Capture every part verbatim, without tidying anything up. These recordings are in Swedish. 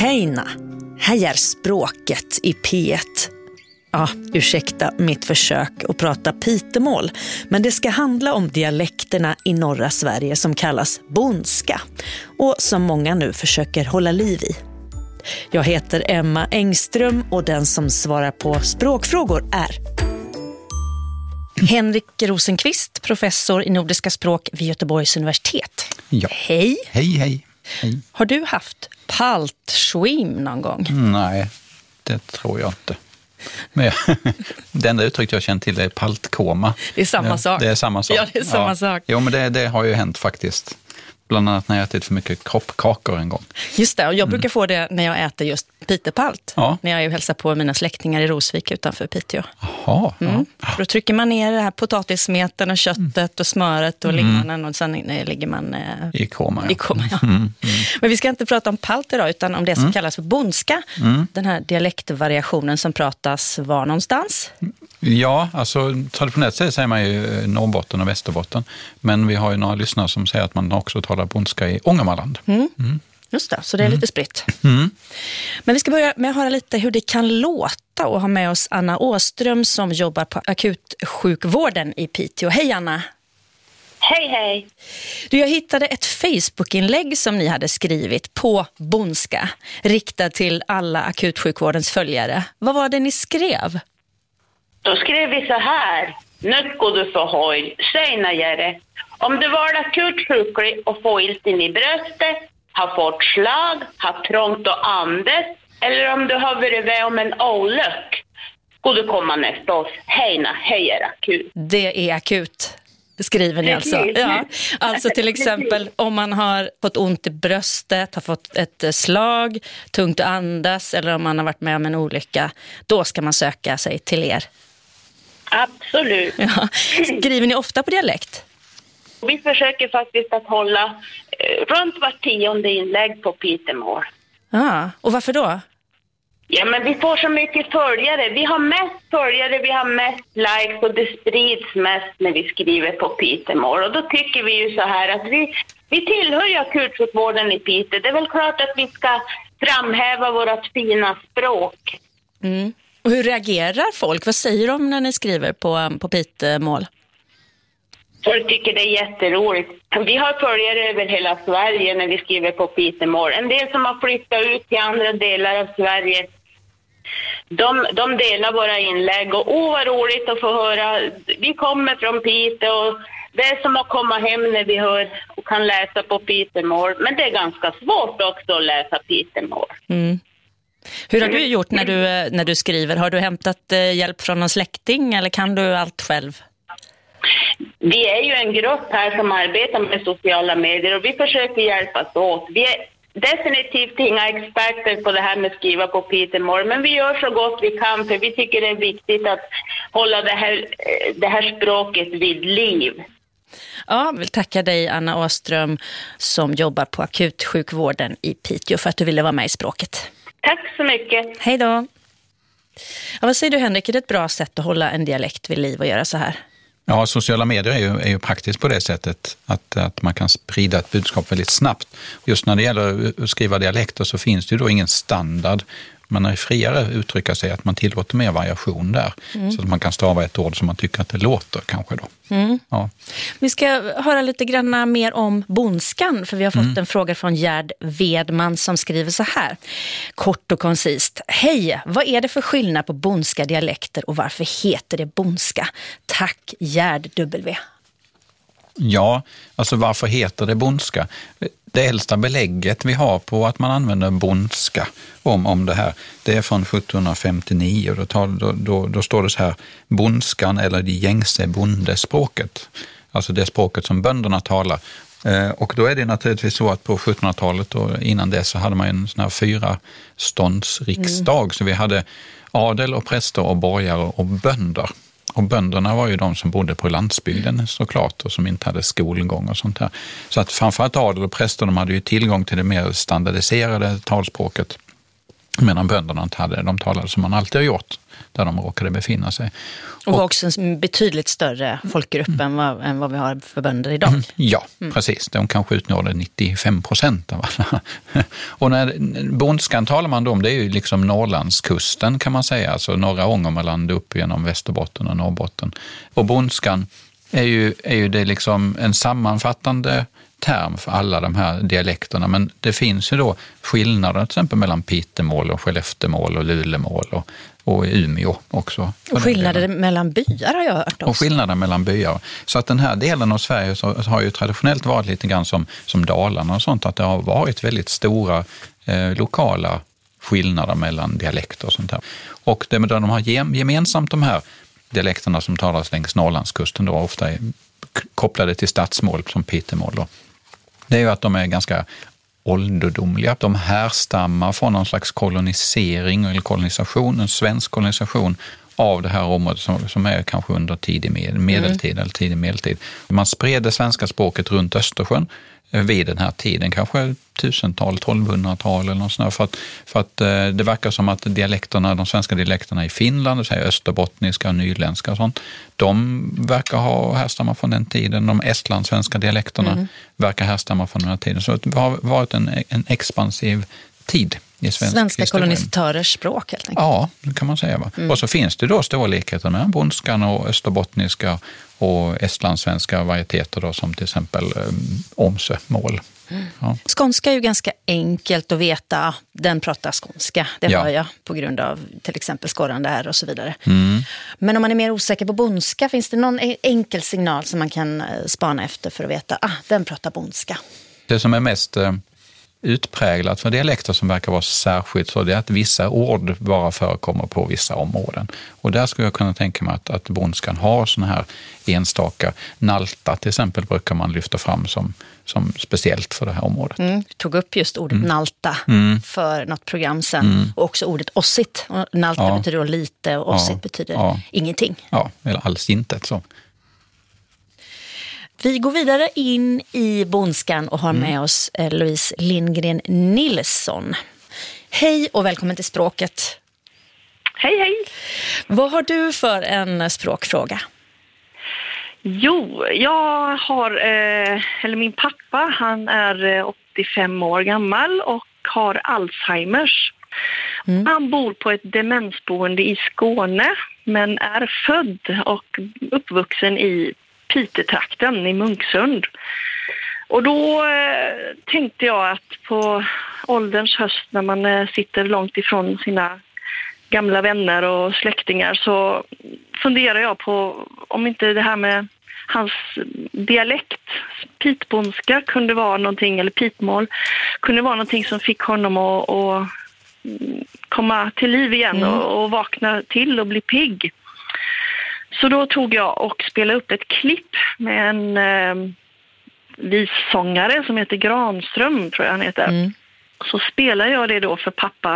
Heina, här är språket i P ett. Ja, ursäkta mitt försök att prata pitemål, men det ska handla om dialekterna i norra Sverige som kallas bondska och som många nu försöker hålla liv i. Jag heter Emma Engström och den som svarar på språkfrågor är Henrik Rosenqvist, professor i nordiska språk vid Göteborgs universitet. Ja. Hej. Hej, hej. Hej. Har du haft paltschwim någon gång? Nej, det tror jag inte. Men jag, det enda uttryck jag känner till är paltkoma. Det är samma ja, sak. Det är samma sak. Ja, det är samma ja. sak. Jo, men det, det har ju hänt faktiskt. Bland annat när jag ätit för mycket kroppkakor en gång. Just det, och jag brukar mm. få det när jag äter just pitepalt. Ja. När jag är och hälsar på mina släktingar i Rosvik utanför Piteå. Jaha. Mm. Ja. Då trycker man ner det här potatissmeten och köttet och smöret och mm. lingonen och sen ligger man eh, i koma. Ja. I koma ja. Mm. Mm. Men vi ska inte prata om palt idag utan om det som mm. kallas för bondska. Mm. Den här dialektvariationen som pratas var någonstans? Ja, alltså traditionellt sett säger man ju Norrbotten och Västerbotten. Men vi har ju några lyssnare som säger att man också talar bondska i Ångermanland. Mm. Mm. Just det, så det är mm. lite spritt. Mm. Men vi ska börja med att höra lite hur det kan låta och ha med oss Anna Åström som jobbar på akutsjukvården i Piteå. Hej Anna! Hej, hej! Du, jag hittade ett Facebook-inlägg som ni hade skrivit på bondska, riktat till alla akutsjukvårdens följare. Vad var det ni skrev? Då skrev vi så här. Nu går du för höj, säg Jere. Om du var akut sjuklig och får ilten i bröstet, har fått slag, har trångt och andes, eller om du har varit med om en olyck, går du komma nästa oss. Hejna, hej är akut. Det är akut. Det skriver ni alltså. Ja. Alltså till exempel om man har fått ont i bröstet, har fått ett slag, tungt att andas eller om man har varit med om en olycka, då ska man söka sig till er. Absolut. Ja. Skriver ni ofta på dialekt? Vi försöker faktiskt att hålla eh, runt var tionde inlägg på pitemål. Ja, och varför då? Ja, men vi får så mycket följare. Vi har mest följare, vi har mest likes och det sprids mest när vi skriver på pitemål. Och då tycker vi ju så här att vi, vi tillhör ju akutsjukvården i Piteå. Det är väl klart att vi ska framhäva vårt fina språk. Mm. Och hur reagerar folk? Vad säger de när ni skriver på, på pitemål? Folk tycker det är jätteroligt. Vi har följare över hela Sverige när vi skriver på pitemål. En del som har flyttat ut till andra delar av Sverige, de, de delar våra inlägg. Och åh vad roligt att få höra. Vi kommer från Piteå och det är som att komma hem när vi hör och kan läsa på pitemål. Men det är ganska svårt också att läsa pitemål. Mm. Hur har du gjort när du, när du skriver? Har du hämtat hjälp från någon släkting eller kan du allt själv? Vi är ju en grupp här som arbetar med sociala medier och vi försöker hjälpas åt. Vi är definitivt inga experter på det här med att skriva på pitemål, men vi gör så gott vi kan för vi tycker det är viktigt att hålla det här, det här språket vid liv. Ja, jag vill tacka dig Anna Åström som jobbar på akutsjukvården i Piteå för att du ville vara med i språket. Tack så mycket. Hej då. Ja, vad säger du Henrik, är det ett bra sätt att hålla en dialekt vid liv och göra så här? Ja, sociala medier är ju, är ju praktiskt på det sättet att, att man kan sprida ett budskap väldigt snabbt. Just när det gäller att skriva dialekter så finns det ju då ingen standard. Man är friare att uttrycka sig att man tillåter mer variation där. Mm. Så att man kan stava ett ord som man tycker att det låter kanske då. Mm. Ja. Vi ska höra lite grann mer om bondskan för vi har fått mm. en fråga från Gerd Vedman som skriver så här. Kort och koncist. Hej, vad är det för skillnad på bondska dialekter och varför heter det bondska? Tack Gerd W. Ja, alltså varför heter det bondska? Det äldsta belägget vi har på att man använder bondska om, om det här, det är från sjuttonhundrafemtionio och då, tar, då, då, då står det så här, bondskan eller det gängse bondespråket, alltså det språket som bönderna talar. Eh, och då är det naturligtvis så att på sjuttonhundratalet och innan det så hade man en sån här fyra ståndsriksdag, mm. så vi hade adel och präster och borgare och bönder. Och bönderna var ju de som bodde på landsbygden såklart och som inte hade skolgång och sånt här. Så att framförallt adel och präster de hade ju tillgång till det mer standardiserade talspråket medan bönderna inte hade det. De talade som man alltid har gjort. där de råkade befinna sig. Och, och också en betydligt större folkgrupp mm. än, vad, än vad vi har för bönder idag. Ja, mm. precis. De kanske utnådde nittiofem procent av alla. Och när bondskan talar man då om, det är ju liksom Norrlandskusten kan man säga, alltså norra Ångermanland upp genom Västerbotten och Norrbotten. Och bondskan är ju, är ju det liksom en sammanfattande term för alla de här dialekterna, men det finns ju då skillnader till exempel mellan Pitemål och Skelleftemål och Lulemål och, och Umeå också. Och skillnader mellan byar har jag hört också. Och skillnader mellan byar. Så att den här delen av Sverige så har ju traditionellt varit lite grann som, som Dalarna och sånt, att det har varit väldigt stora eh, lokala skillnader mellan dialekter och sånt här. Och det med de har gemensamt de här dialekterna som talas längs Norrlandskusten då ofta är kopplade till stadsmål som Pitemål då. Det är ju att de är ganska ålderdomliga. De härstammar från någon slags kolonisering eller kolonisation, en svensk kolonisation av det här området som, som är kanske under tidig med, medeltid mm. eller tidig medeltid. Man spred det svenska språket runt Östersjön vid den här tiden, kanske tusental, tolvhundratal eller något sånt, för att, för att det verkar som att dialekterna, de svenska dialekterna i Finland, det säger österbottniska och nyländska och sånt, de verkar ha härstamma från den tiden. De estlandssvenska dialekterna mm. verkar härstamma från den här tiden. Så det har varit en, en expansiv tid i svensk Svenska historia. Kolonisatörers språk helt enkelt. Ja, det kan man säga. Va? Mm. Och så finns det då stora likheter med bondskan och österbottniska och estlandssvenska varieteter då, som till exempel um, omsömål. Mm. Ja. Skånska är ju ganska enkelt att veta. Den pratar skånska, det ja. har jag på grund av till exempel skorrande här och så vidare. Mm. Men om man är mer osäker på bondska, finns det någon enkel signal som man kan spana efter för att veta, ah, den pratar bondska? Det som är mest uh, utpräglat för dialekter som verkar vara särskilt så det är att vissa ord bara förekommer på vissa områden. Och där skulle jag kunna tänka mig att, att bondskan har såna här enstaka. Nalta till exempel brukar man lyfta fram som, som speciellt för det här området. Mm, du tog upp just ordet mm. nalta mm. för något program sen mm. och också ordet ossigt. Och nalta ja. betyder då lite och ossigt ja. betyder ja. ingenting. Ja, eller alls inte så. Vi går vidare in i bondskan och har med mm. oss Louise Lindgren Nilsson. Hej och välkommen till Språket. Hej, hej. Vad har du för en språkfråga? Jo, jag har, eh, eller min pappa, han är åttiofem år gammal och har Alzheimers. Mm. Han bor på ett demensboende i Skåne men är född och uppvuxen i Piteå-trakten i Munksund. Och då eh, tänkte jag att på ålderns höst när man eh, sitter långt ifrån sina gamla vänner och släktingar så funderar jag på om inte det här med hans dialekt, pitbondska, kunde vara någonting, eller pitmål, kunde vara någonting som fick honom att, att komma till liv igen mm. och, och vakna till och bli pigg. Så då tog jag och spelade upp ett klipp med en eh, vissångare som heter Granström, tror jag han heter. Mm. Så spelade jag det då för pappa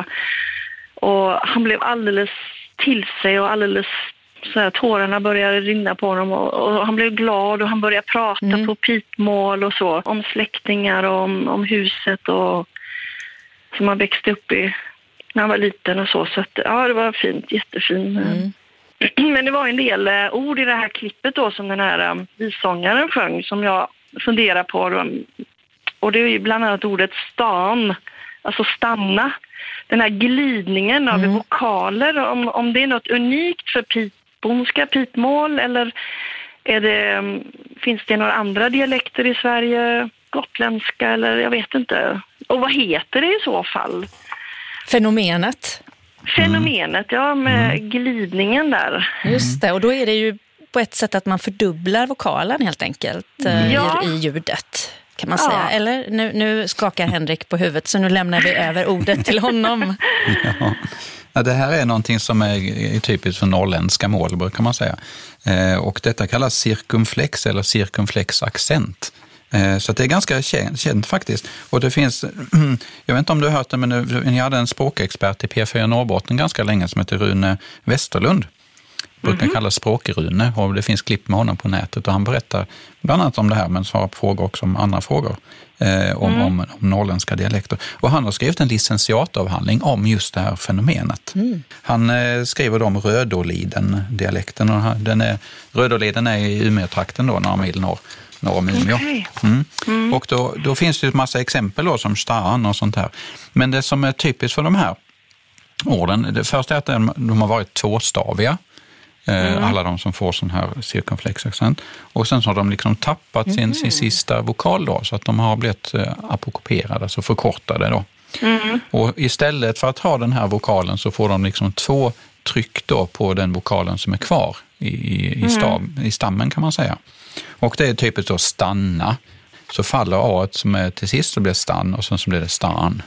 och han blev alldeles till sig och alldeles så här, tårarna började rinna på honom och, och han blev glad och han började prata mm. på pitmål och så om släktingar och om, om huset och som han växte upp i när han var liten och så. Så att, ja, det var fint, jättefint. Mm. Men det var en del uh, ord i det här klippet då som den här um, vissångaren sjöng som jag funderar på. Då. Och det är ju bland annat ordet stan, alltså stanna. Den här glidningen av mm. vokaler, om, om det är något unikt för pitbondska, pitmål eller är det, um, finns det några andra dialekter i Sverige, gotländska eller jag vet inte. Och vad heter det i så fall? Fenomenet. Fenomenet, ja, med glidningen där. Just det, och då är det ju på ett sätt att man fördubblar vokalen helt enkelt mm. ja. i, i ljudet, kan man ja. säga. Eller nu, nu skakar Henrik på huvudet, så nu lämnar vi över ordet till honom. Ja. Ja, det här är någonting som är typiskt för norrländska mål, brukar man säga. Eh, och detta kallas cirkumflex eller cirkumflexaccent. Så det är ganska känt, känt faktiskt. Och det finns, jag vet inte om du har hört det, men ni hade en språkexpert i P fyra Norrbotten ganska länge som heter Rune Westerlund. brukar kallas språkrune, och det finns klipp med honom på nätet och han berättar bland annat om det här men svarar på frågor också om andra frågor eh, om, mm. om, om norrländska dialekter. Och han har skrivit en licentiatavhandling om just det här fenomenet. Mm. Han eh, skriver om Rödåliden-dialekten och den är, Rödåliden är i Umeå-trakten då, några mil norr. norr om Umeå. Okay. Mm. Mm. Och då, då finns det ett massa exempel då, som stan och sånt här. Men det som är typiskt för de här orden, det första är att de, de har varit tvåstaviga. Mm. Alla de som får sån här cirkumflex accent. Och sen så har de liksom tappat sin, mm. sin sista vokal då, så att de har blivit apokoperade, alltså förkortade då. Mm. Och istället för att ha den här vokalen så får de liksom två tryck då på den vokalen som är kvar i, i, i, stav, i stammen kan man säga. Och det är typiskt då stanna. Så faller A som är till sist så blir stann och sen så blir det stan.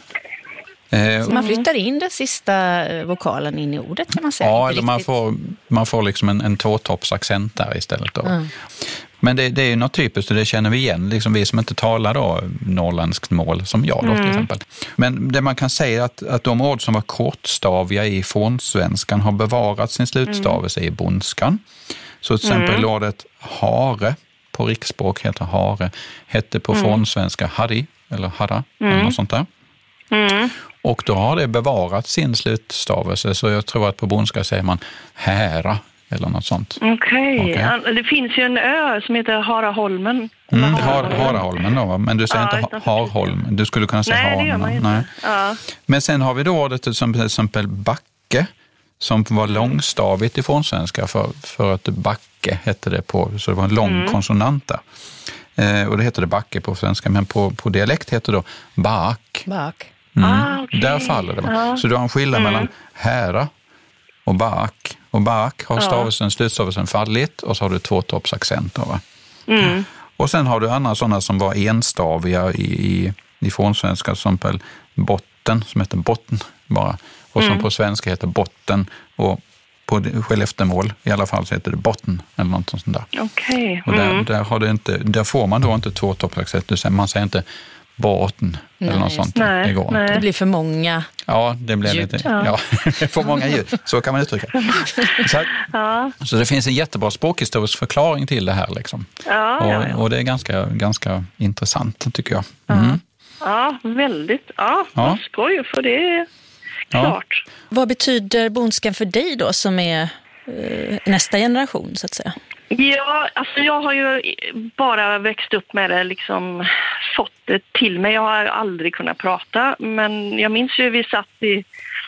Så man flyttar in den sista vokalen in i ordet kan man säga? Ja, eller man får, man får liksom en, en tvåtoppsaccent där istället då. Mm. Men det, det är ju något typiskt och det känner vi igen, liksom vi som inte talar då norrländskt mål som jag då till mm. exempel. Men det man kan säga är att, att de ord som var kortstaviga i fornsvenskan har bevarat sin slutstavelse mm. i bondskan. Så till exempel mm. ordet hare på riksspråk heter hare, hette på mm. fornsvenska harri eller harra mm. eller något sånt där. Mm. Och då har det bevarat sin slutstavelse, så jag tror att på bondska säger man hära eller något sånt. Okej, okay. okay. Det finns ju en ö som heter Haraholmen. Mm, har, Haraholmen då, men du säger ja, inte Harholm. Du skulle kunna säga Nej, Harholm. Det gör man inte. Nej. Ja. Men sen har vi då ordet som till exempel backe, som var långstavigt i fornsvenska för, för att backe hette det på, så det var en lång mm. konsonant där. Eh, och det heter det backe på svenska, men på, på dialekt heter det då bak. Bak. Mm. Ah, okay. Där faller det. Ja. Så du har en skillnad mm. mellan hära och bak. Och bak har stavelsen, ja. slutstavelsen fallit och så har du två toppsaccenter. Va? Mm. Och sen har du andra sådana som var enstaviga i, i, i fornsvenska, som på botten, som heter botten bara. Och som mm. på svenska heter botten och på Skelleftemål i alla fall så heter det botten eller något sånt där. Okej. Okay. Mm. Och där, där, har det inte, där får man då inte två toppsaccenter, man säger inte botten eller nej, något sånt. Nej, det, går nej. det blir för många. Ja, det blir ljud. lite ja. Ja, för många ljud. Så kan man uttrycka. Så, ja. så det finns en jättebra språkhistorisk förklaring till det här liksom. Ja, och, ja, ja. och det är ganska, ganska intressant tycker jag. Mm. Ja, väldigt. Ja, ja. Skoj för det är klart. Ja. Vad betyder bondskan för dig då som är eh, nästa generation så att säga? Ja, alltså jag har ju bara växt upp med det, liksom fått det till mig. Jag har aldrig kunnat prata, men jag minns ju vi satt i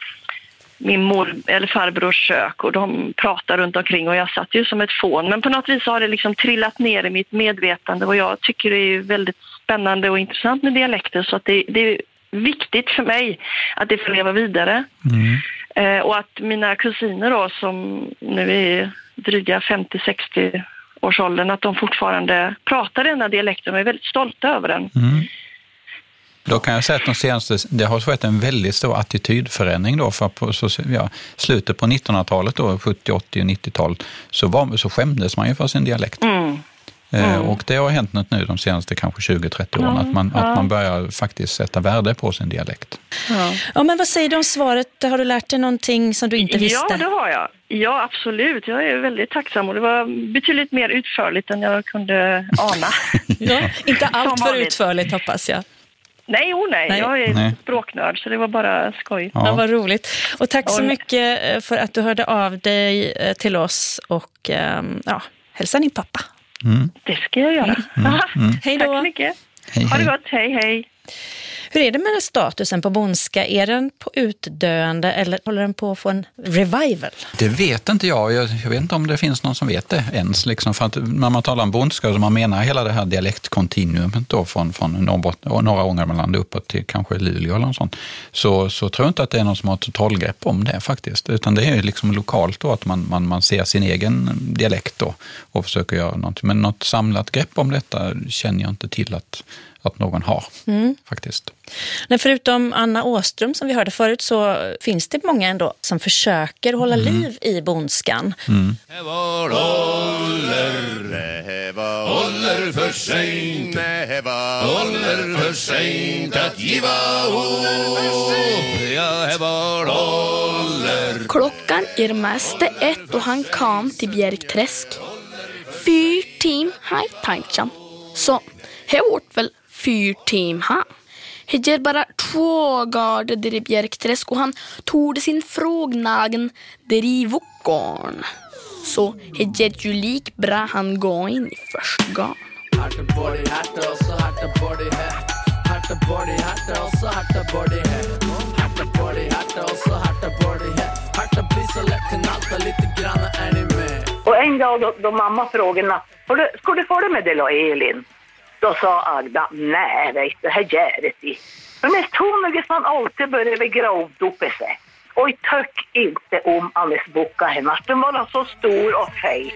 min mor eller farbrors kök och de pratade runt omkring och jag satt ju som ett fån. Men på något vis har det liksom trillat ner i mitt medvetande och jag tycker det är väldigt spännande och intressant med dialekter, så att det, det är viktigt för mig att det får leva vidare. Mm. Eh, och att mina kusiner då som nu är dryga femtio sextio års åldern, att de fortfarande pratar den här dialekten och är väldigt stolta över den. Mm. Då kan jag säga att de senaste, det har skett en väldigt stor attitydförändring då, för på så, ja, slutet på nittonhundratalet då, sjuttio, åttio och nittiotalet så, var, så skämdes man ju för sin dialekt. Mm. Eh, mm. Och det har hänt något nu de senaste kanske tjugo trettio åren, mm. att, man, ja. att man börjar faktiskt sätta värde på sin dialekt. Ja. Ja, men vad säger du om svaret? Har du lärt dig någonting som du inte visste? Ja, det har jag. Ja, absolut. Jag är väldigt tacksam och det var betydligt mer utförligt än jag kunde ana. Ja, inte allt för utförligt hoppas jag. Nej, oh nej. nej. Jag är nej. språknörd så det var bara skoj. Ja. Ja, vad roligt. Och tack så mycket för att du hörde av dig till oss och ja, hälsa din pappa. Mm. Det ska jag göra. Mm. Mm. Hej då. Tack så mycket. Hej, ha det hej. gott. Hej, hej. Hur är det med statusen på bondska? Är den på utdöende eller håller den på att få en revival? Det vet inte jag. jag. Jag vet inte om det finns någon som vet det ens. Liksom. För att när man talar om bondska så man menar hela det här dialektkontinuumet då från, från Norrbotten, norra Ångermanland uppåt till kanske Luleå eller något sånt. Så, så tror jag inte att det är någon som har totalgrepp om det faktiskt. Utan det är liksom lokalt då att man, man, man ser sin egen dialekt då och försöker göra något. Men något samlat grepp om detta känner jag inte till att att någon har, mm. faktiskt. Men förutom Anna Åström som vi hörde förut så finns det många ändå som försöker hålla mm. liv i bondskan. Mm. Ålder för sent, näva. Ålder för sent att giva upp. Jag var ålder. Klockan är mest ett och han kom till Bjärkträsk. Fyr tim hej tankjan. Så, här vart väl fyr tim ha. Det ger bara två garder där i Bjärkträsk och han tog sin frågnagen där i våggarn. Så det ger ju lik bra han går in i första gång. Och en dag då, då mamma frågade, ska du få det med det och Elin? Då sa Agda, nej vet du, det gör det inte. Men mest hon som alltid började gravdopa sig. Och jag tyck inte om Alice Boka henne. Den var så stor och fej.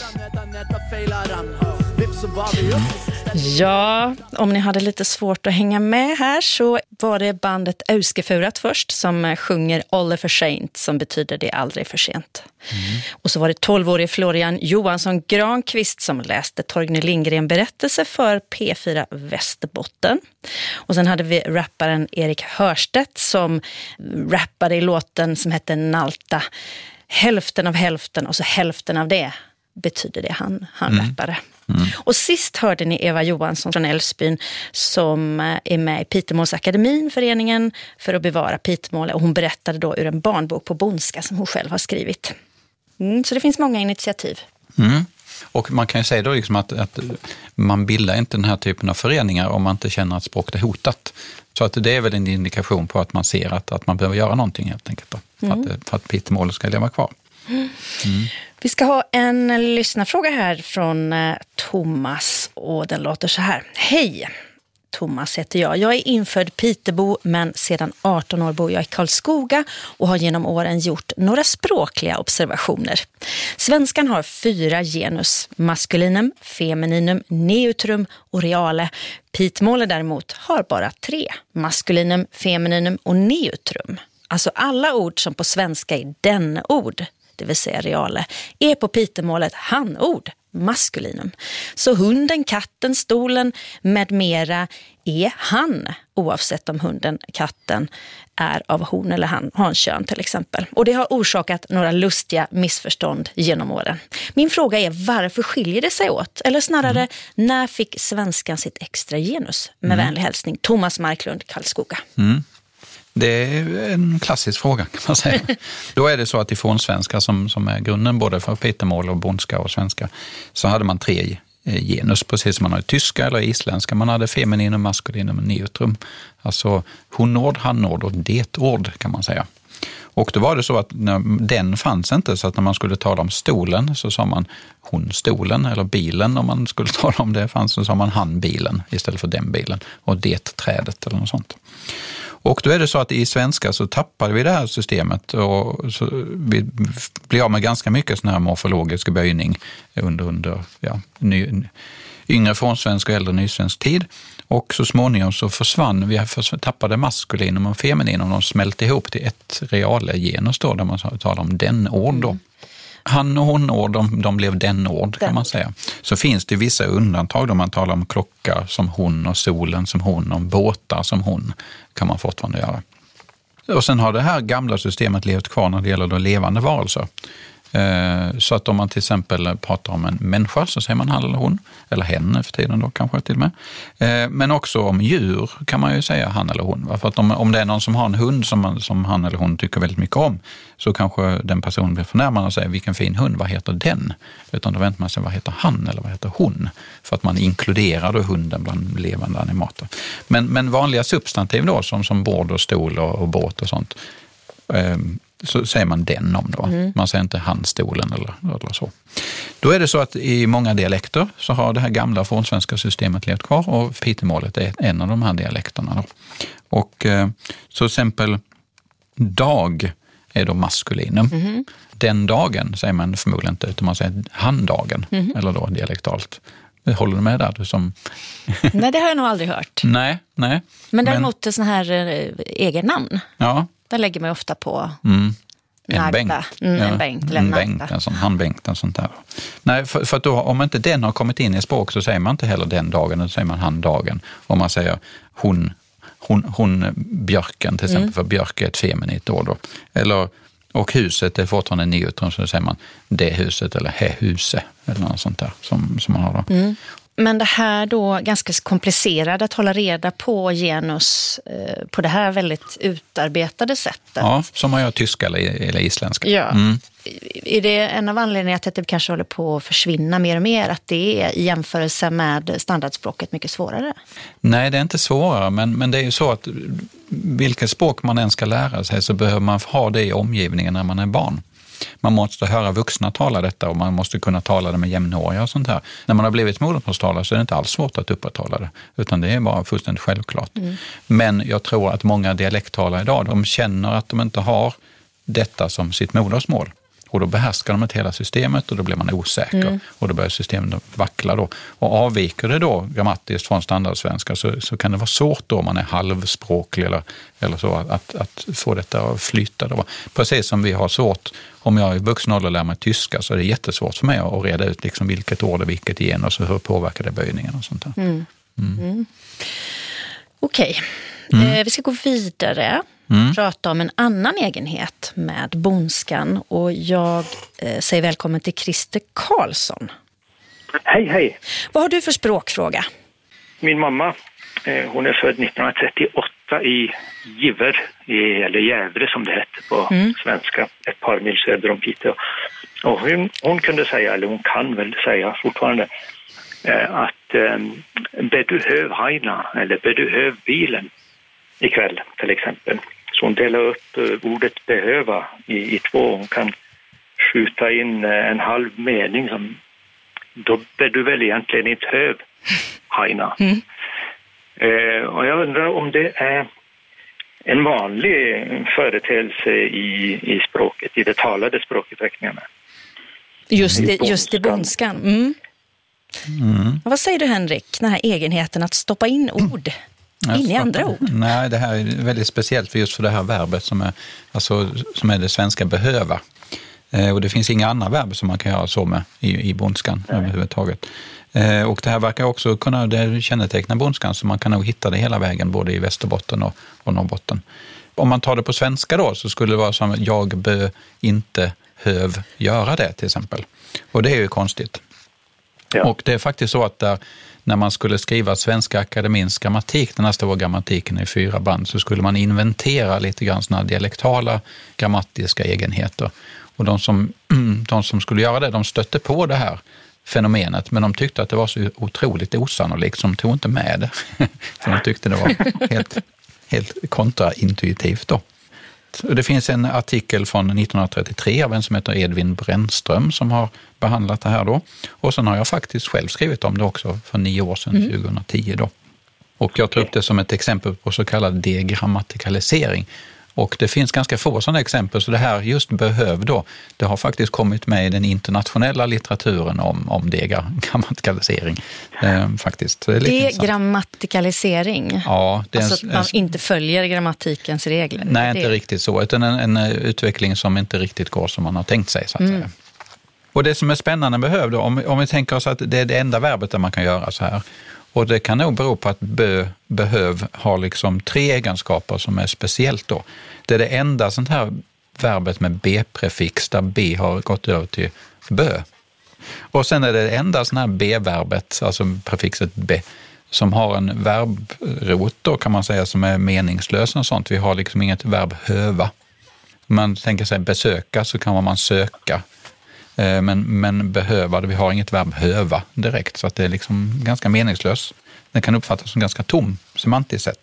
Ja, om ni hade lite svårt att hänga med här så var det bandet Ausgefurat först som sjunger Ålder för sent, som betyder det är aldrig för sent. Mm. Och så var det tolvårige Florian Johansson Granqvist som läste Torgny Lindgren berättelse för P fyra Västerbotten. Och sen hade vi rapparen Erik Hörstedt som rappade i låten som hette Nalta. Hälften av hälften och så hälften av det betyder det han, han mm. rappade. Mm. Och sist hörde ni Eva Johansson från Älvsbyn som är med i Pitemålsakademin, föreningen för att bevara Pitemål. Och hon berättade då ur en barnbok på bondska som hon själv har skrivit. Mm, så det finns många initiativ. Mm. Och man kan ju säga då liksom att, att man bildar inte den här typen av föreningar om man inte känner att språket är hotat. Så att det är väl en indikation på att man ser att, att man behöver göra någonting helt enkelt då, för, mm. att, för att Pitemål ska leva kvar. Mm. Vi ska ha en lyssnarfråga här från Thomas och den låter så här. Hej! Thomas heter jag. Jag är infödd Pitebo men sedan arton år bor jag i Karlskoga och har genom åren gjort några språkliga observationer. Svenskan har fyra genus, maskulinum, femininum, neutrum och reale. Pitemål däremot har bara tre, maskulinum, femininum och neutrum. Alltså alla ord som på svenska är den-ord, det vill säga reale, är på Pitemålet han-ord, maskulinum. Så hunden, katten, stolen med mera är han, oavsett om hunden, katten är av hon eller han, hankön till exempel. Och det har orsakat några lustiga missförstånd genom åren. Min fråga är, varför skiljer det sig åt? Eller snarare, mm. när fick svenskan sitt extra genus? Med mm. vänlig hälsning, Thomas Marklund, Karlskoga. Mm. Det är en klassisk fråga kan man säga. Då är det så att ifrån svenska som, som är grunden både för Pitemål och bondska och svenska så hade man tre genus, precis som man har i tyska eller isländska. Man hade femininum, maskulinum och neutrum. Alltså honord, hannord och detord kan man säga. Och då var det så att när, den fanns inte, så att när man skulle tala om stolen så sa man hon stolen, eller bilen om man skulle tala om det fanns så sa man han bilen istället för den bilen, och det trädet eller något sånt. Och då är det så att i svenska så tappade vi det här systemet och så vi blir av med ganska mycket sån här morfologisk böjning under, under ja, ny, yngre frånsvensk och äldre nysvensk tid. Och så småningom så försvann, vi tappade maskulinum och femininum, de smälte ihop till ett reale genus då, där man talar om den ord då. Han och hon ord, de, de blev den ord kan man säga. Så finns det vissa undantag då man talar om klocka som hon och solen som hon, om båtar som hon, kan man fortfarande göra. Och sen har det här gamla systemet levt kvar när det gäller då levande varelser. Så att om man till exempel pratar om en människa så säger man han eller hon, eller henne för tiden då kanske till och med. Men också om djur kan man ju säga han eller hon. För att om, om det är någon som har en hund som, man, som han eller hon tycker väldigt mycket om, så kanske den personen blir förnärmad och säger vilken fin hund, vad heter den? Utan då väntar man sig vad heter han eller vad heter hon? För att man inkluderar då hunden bland levande animater. Men, men vanliga substantiv då som, som bord och stol och, och båt och sånt, eh, så säger man den om då. Mm. Man säger inte handstolen eller, eller så. Då är det så att i många dialekter så har det här gamla fornsvenska systemet levt kvar och Pitemålet är en av de här dialekterna då. Och eh, så exempel dag är då maskulinum. Mm. Den dagen säger man förmodligen inte, utan man säger handdagen mm. eller då dialektalt. Håller du med där? Du som... Nej, det har jag nog aldrig hört. Nej, nej. Men däremot Men... sån här eh, egen namn. Ja. Där lägger man ofta på mm. En bänk. Mm, ja, en bänk, eller en, en bänk, en sån handbänk, en sånt där. Nej, för, för att då, om inte den har kommit in i språk så säger man inte heller den dagen, då säger man handdagen. Om man säger hon, hon, hon björken till exempel, mm. för björk är ett feminint ord då. Eller, och huset är fortfarande neutron, så då säger man det huset eller he huse eller något sånt där som, som man har då. Mm. Men det här då ganska komplicerade att hålla reda på genus eh, på det här väldigt utarbetade sättet. Ja, som man gör tyska eller, eller isländska. Ja. Mm. Är det en av anledningarna till att det kanske håller på att försvinna mer och mer? Att det är i jämförelse med standardspråket mycket svårare? Nej, det är inte svårare, men, men det är ju så att vilket språk man än ska lära sig så behöver man ha det i omgivningen när man är barn. Man måste höra vuxna tala detta och man måste kunna tala det med jämnåriga och sånt här. När man har blivit modersmålstalare så är det inte alls svårt att upprätthålla det, utan det är bara fullständigt självklart. Mm. Men jag tror att många dialekttalare idag, de känner att de inte har detta som sitt modersmål. Och då behärskar de ett hela systemet och då blir man osäker. Mm. Och då börjar systemet vackla då. Och avviker det då grammatiskt från standardsvenska så, så kan det vara svårt då om man är halvspråklig eller, eller så att, att få detta att flyta. Då. Precis som vi har svårt, om jag i vuxen ålder lär mig tyska så är det jättesvårt för mig att reda ut liksom vilket ord och vilket igen och så hur påverkar det böjningen och sånt där. Mm. Mm. Mm. Okej, okay. mm. eh, vi ska gå vidare. Mm. Prata om en annan egenhet med bonskan och jag eh, säger välkommen till Christer Karlsson. Hej, hej. Vad har du för språkfråga? Min mamma, eh, hon är född nittonhundratrettioåtta i Giver, i, eller Gävre som det heter på mm. svenska, ett par mil söder om Piteå. Och hon, hon kunde säga, eller hon kan väl säga fortfarande, eh, att eh, beduhöv haina eller beduhöv bilen ikväll till exempel. Så hon delar upp ordet behöva i, i två. Hon kan skjuta in en halv mening som då är du väl egentligen inte höv, haina. Mm. Eh, och jag undrar om det är en vanlig företeelse i, i språket, i det talade språkutvecklingarna. Just det, just det bonskan. Mm. Mm. Vad säger du, Henrik, den här egenheten att stoppa in ord in i andra ord? Nej, det här är väldigt speciellt för just för det här verbet som är, alltså, som är det svenska behöva. Eh, och det finns inga andra verb som man kan göra så med i, i bonskan överhuvudtaget. Eh, och det här verkar också kunna det känneteckna bonskan, så man kan nog hitta det hela vägen både i Västerbotten och, och Norrbotten. Om man tar det på svenska då så skulle det vara som jag bö inte höv göra det till exempel. Och det är ju konstigt. Ja. Och det är faktiskt så att där, när man skulle skriva Svenska akademins grammatik, den här stora grammatiken i fyra band, så skulle man inventera lite grann såna dialektala grammatiska egenheter. Och de som, de som skulle göra det, de stötte på det här fenomenet, men de tyckte att det var så otroligt osannolikt som tog inte med det. För de tyckte det var helt, helt kontraintuitivt då. Det finns en artikel från nittonhundratrettiotre av en som heter Edvin Brännström som har behandlat det här då. Och sen har jag faktiskt själv skrivit om det också för nio år sedan, mm. tjugohundratio då. Och jag tar upp det som ett exempel på så kallad degrammatikalisering. Och det finns ganska få sådana exempel, så det här just behöv då, det har faktiskt kommit med i den internationella litteraturen om, om degrammatikalisering. Eh, faktiskt. Så det är degrammatikalisering? Ja. Det är alltså att man en, inte följer grammatikens regler? Nej, det. inte riktigt så. Utan en, en utveckling som inte riktigt går som man har tänkt sig, så att mm. säga. Och det som är spännande behöv då, om, om vi tänker oss att det är det enda verbet där man kan göra så här. Och det kan nog bero på att bö, behöv har liksom tre egenskaper som är speciellt då. Det är det enda sånt här verbet med b-prefix där b har gått över till bö. Och sen är det det enda sån här b-verbet, alltså prefixet b, som har en verbrot då kan man säga som är meningslös och sånt. Vi har liksom inget verb höva. Om man tänker sig besöka så kan man söka. Men, men behöva, vi har inget verb höva direkt, så att det är liksom ganska meningslöst. Den kan uppfattas som ganska tom, semantiskt sett.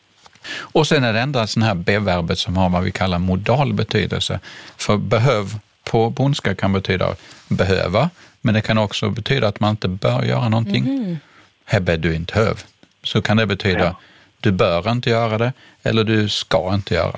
Och sen är det enda sån här b-verbet som har vad vi kallar modal betydelse. För behöv på bondska kan betyda behöva, men det kan också betyda att man inte bör göra någonting. Mm. Hebbe du inte höv. Så kan det betyda ja. Du bör inte göra det eller du ska inte göra det.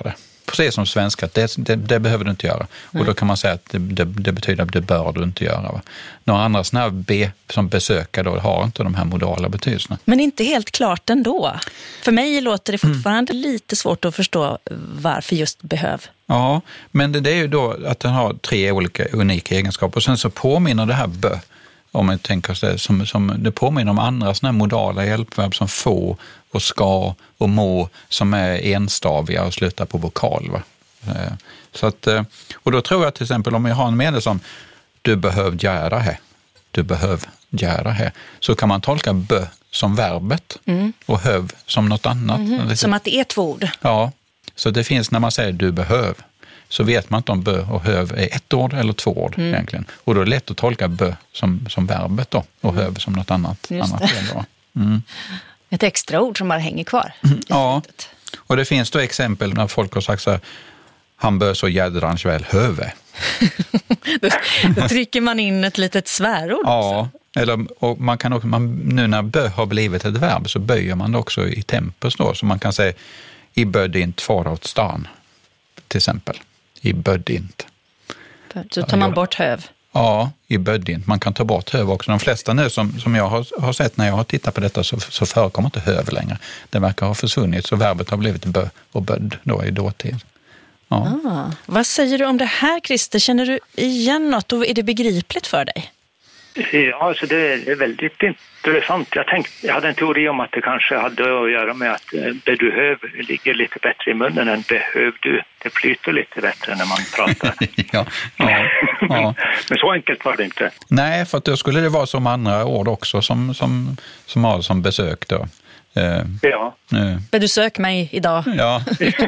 precis som svenska, det, det, det behöver du inte göra. Mm. Och då kan man säga att det, det, det betyder att det bör du inte göra. Va? Några andra sådana här B som besökare då har inte de här modala betydelserna. Men inte helt klart ändå. För mig låter det fortfarande mm. lite svårt att förstå varför just behöv. Ja, men det, det är ju då att den har tre olika unika egenskaper. Och sen så påminner det här bö, om man tänker sig, som, som det påminner om andra sådana här modala hjälpverb som få och ska och må, som är enstaviga och slutar på vokal. Va? Så att, och då tror jag till exempel om jag har en mening som du behöver göra här, du behöver göra här, så kan man tolka bö som verbet mm. och höv som något annat. Mm-hmm. Som att det är två ord. Ja, så det finns när man säger du behöver, så vet man inte om bö och höv är ett ord eller två ord mm. egentligen. Och då är det lätt att tolka bö som, som verbet då, och mm. höv som något annat. annat mm. Ett extra ord som bara hänger kvar. Mm. Ja, och det finns då exempel när folk har sagt så här, han bör så jädrans väl höve. då, då trycker man in ett litet svärord ja, också. Eller, och man kan också, man, nu när bö har blivit ett verb så böjer man det också i tempus då. Så man kan säga, i böd inte fara åt stan, till exempel. I böd inte. Så tar man bort höv. Ja, i böd inte. Man kan ta bort höv också. De flesta nu som, som jag har, har sett när jag har tittat på detta så, så förekommer inte höv längre. Det verkar ha försvunnit, så verbet har blivit bö och böd då i dåtid. Ja. Ah, vad säger du om det här, Christer? Känner du igen något och är det begripligt för dig? Ja, alltså det är väldigt intressant. Jag, tänkte, jag hade en teori om att det kanske hade att göra med att det du höv ligger lite bättre i munnen än behöv du. Det flyter lite bättre när man pratar. ja, ja, ja. Men så enkelt var det inte. Nej, för att då skulle det vara som andra ord också som, som, som har som besök då. Uh, ja. Uh. Men du sök mig idag. Ja.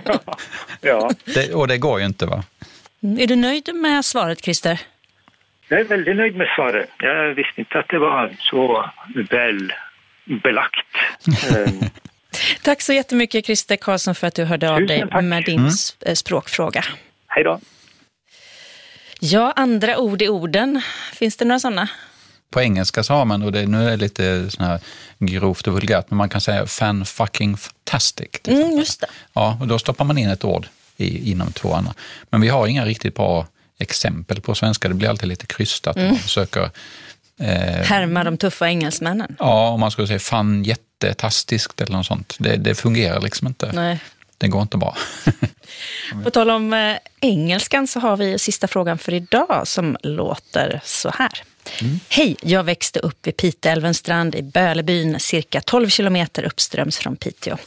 ja. Det, och det går ju inte, va? Är du nöjd med svaret, Christer? Jag är väldigt nöjd med svaret. Jag visste inte att det var så väl belagt. Tack så jättemycket, Christer Karlsson, för att du hörde av dig med din mm. språkfråga. Hej då. Ja, andra ord i orden. Finns det några sådana? På engelska så har man, och det, nu är det lite sån här grovt och vulgärt, men man kan säga fan fucking fantastic. Mm, just det. Ja, och då stoppar man in ett ord i, inom två andra. Men vi har inga riktigt bra exempel på svenska. Det blir alltid lite krystat. Mm. Man försöker eh, härma de tuffa engelsmännen. Ja, om man skulle säga fan jättetastiskt eller något sånt. Det, det fungerar liksom inte. Nej. Det går inte bra. På tal om eh, engelskan så har vi sista frågan för idag som låter så här. Mm. Hej, jag växte upp vid Piteälvens strand i Bölebyn, cirka tolv kilometer uppströms från Piteå.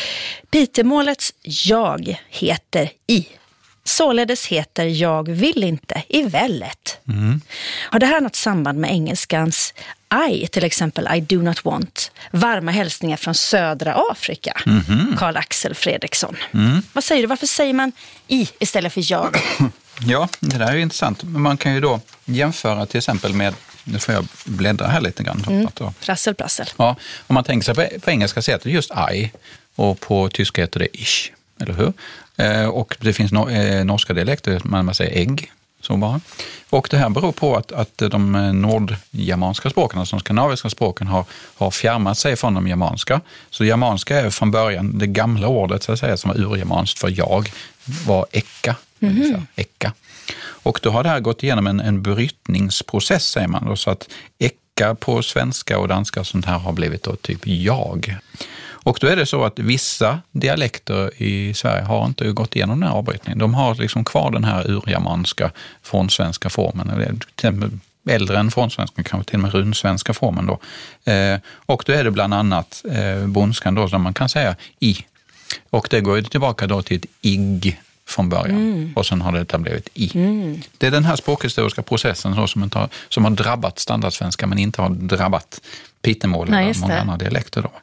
Pitemålets jag heter i. Således heter jag vill inte i vället. Mm. Har det här något samband med engelskans I, till exempel I do not want? Varma hälsningar från södra Afrika. Mm. Karl Axel Fredriksson. Mm. Vad säger du? Varför säger man i istället för jag? Ja, det där är ju intressant. Man kan ju då jämföra till exempel med, nu får jag bläddra här lite grann. Mm. Prassel, prassel. Ja, om man tänker sig på, på engelska så heter det just I och på tyska heter det ish, eller hur? Eh, och det finns no, eh, norska dialekter, man, man säger ägg, så bara. Och det här beror på att, att de nordgermanska språken, alltså de skandinaviska språken, har, har fjärmat sig från de germanska. Så germanska är från början det gamla ordet, så att säga, som var urgermanskt för jag, var ecka. Mm-hmm. Ecka. Och då har det här gått igenom en, en brytningsprocess, säger man då, så att ecka på svenska och danska och sånt här har blivit då typ jag. Och då är det så att vissa dialekter i Sverige har inte gått igenom den här avbrytningen. De har liksom kvar den här urgermanska frånsvenska formen. Till exempel äldre än frånsvenska, kanske till och med runsvenska formen då. Eh, och då är det bland annat eh, bonskan då, som man kan säga i. Och det går ju tillbaka då till ett ig från början. Mm. Och sen har det etablerat i. Mm. Det är den här språkhistoriska processen så, som, har, som har drabbat standardsvenska men inte har drabbat pitemål eller många andra dialekter då.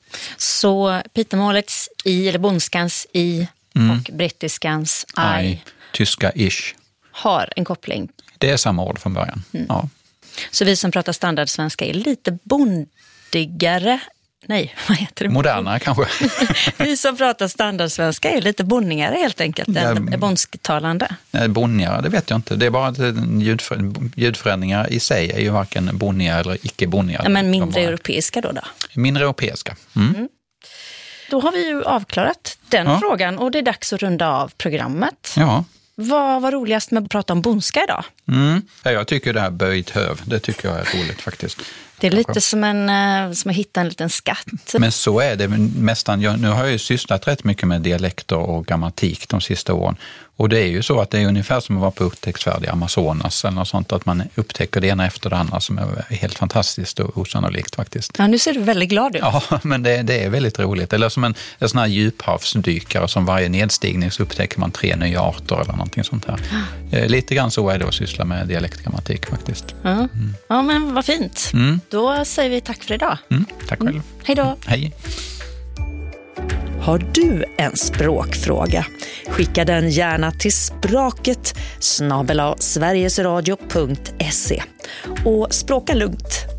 Så pitemålets i, eller bonskans i mm. och brittiskans I, I tyska ish har en koppling. Det är samma ord från början. Mm. Ja. Så vi som pratar standardsvenska är lite bondigare. Nej, vad heter det? Modernare kanske. Vi som pratar standardsvenska är lite bonnigare helt enkelt än ja, bonsktalande. Nej, bonnigare, det vet jag inte. Det är bara att ljudför, ljudförändringar i sig är ju varken bonniga eller icke-bonniga. Ja, men mindre europeiska då då? Mindre europeiska. Mm. Mm. då har vi ju avklarat den Ja. frågan och det är dags att runda av programmet. Ja. Vad var roligast med att prata om bondska idag? Mm. Ja, jag tycker det här böjt höv, det tycker jag är roligt faktiskt. Det är lite som, en, eh, som att hitta en liten skatt. Men så är det nästan. Jag, nu har jag ju sysslat rätt mycket med dialekter och grammatik de sista åren. Och det är ju så att det är ungefär som att vara på upptäcktsfärd i Amazonas eller något sånt, att man upptäcker det ena efter det andra som är helt fantastiskt och osannolikt faktiskt. Ja, nu ser du väldigt glad ut. Ja, men det, det är väldigt roligt. Eller som en, en sån här djuphavsdykare som varje nedstigning så upptäcker man tre nya arter eller någonting sånt här. Eh, lite grann så är det att syssla med dialektgrammatik faktiskt. Ja, mm. ja men vad fint. Mm. Då säger vi tack för idag. Mm, tack själv. Mm. Hej då. Hej. Har du en språkfråga? Skicka den gärna till språket snabel-a sverigesradio punkt se. Och språka lugnt.